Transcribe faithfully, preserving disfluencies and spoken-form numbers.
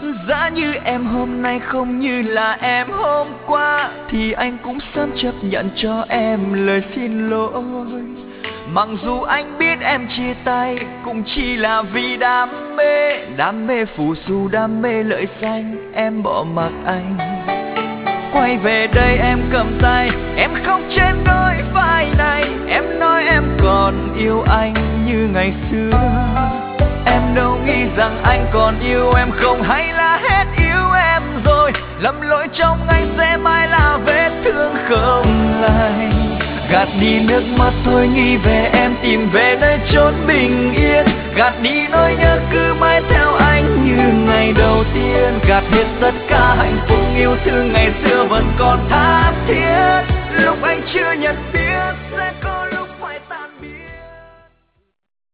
Giá như em hôm nay không như là em hôm qua, thì anh cũng sớm chấp nhận cho em lời xin lỗi. Mặc dù anh biết em chia tay cũng chỉ là vì đam mê, đam mê phù du, đam mê lợi danh, em bỏ mặc anh. Quay về đây em cầm tay, em khóc trên đôi vai này. Em nói em còn yêu anh như ngày xưa. Em đâu nghĩ rằng anh còn yêu em không, hay là hết yêu em rồi. Lầm lỗi trong anh sẽ mãi là vết thương không lành. Gạt đi nước mắt thôi, nghĩ về em, tìm về nơi chốn bình yên. Gạt đi nỗi nhớ cứ mãi theo anh như ngày đầu tiên. Gạt hết tất cả hạnh phúc yêu thương ngày xưa vẫn còn tha thiết, lúc anh chưa nhận biết.